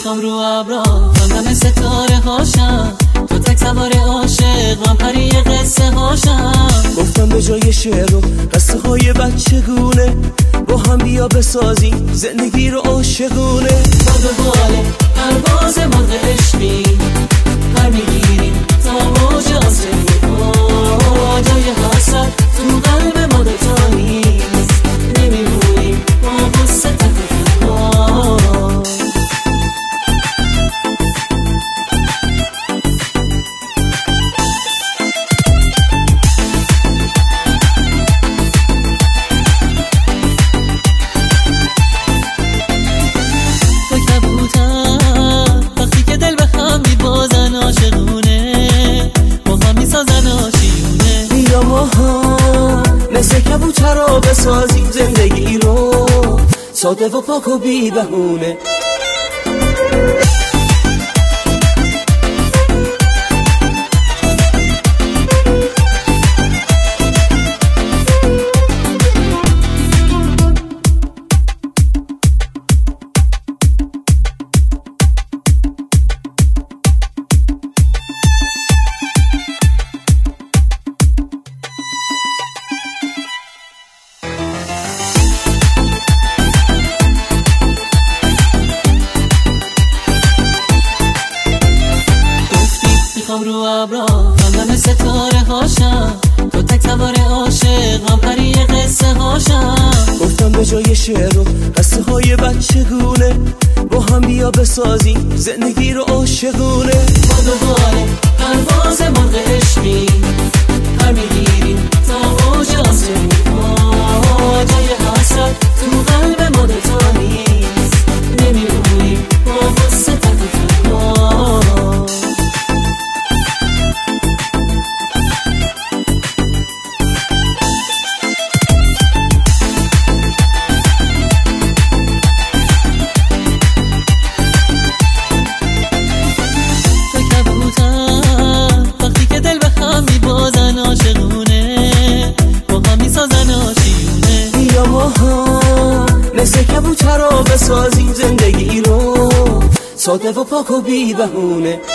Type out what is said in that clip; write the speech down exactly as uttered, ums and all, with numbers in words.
میخوام رو ابرا خواندم ستاره هاشم، تو تک سوار عاشق من پری قصه هاشم. گفتم به جای شعر و قصه های بچگونه با هم بیا بسازیم زندگی رو عاشقونه. با به باله پرواز مرغ عشقی پر میگیریم تا موج آسمون ها، جای حسد تو قلب ما دوتا نیست، نمیمونیم با غصه تنها. وقتی که دل به هم میبازن عاشقونه با هم میسازن آشیونه. بیا ما هم مثل کبوترا بسازیم زندگی رو ساده و پاک و بی بهونه. میخوام رو ابرا خواندم ستاره هاشم، تو تک سوار عاشق من پری قصه هاشم. گفتم به جای شعر و قصه های بچگونه با هم بیا بسازیم زندگی رو عاشقونه. با دوباره پرواز مرغ عشقی پر میگیریم تا اوج آسمون ها، جای حسد تو قلب ما دوتا نیست، نمیمونیم با غصه تنها. وقتی که دل به هم میبازن عاشقونه با هم میسازن آشیونه. بیا ما هم مثل کبوترا بسازیم زندگی رو ساده و پاک و بی بهونه.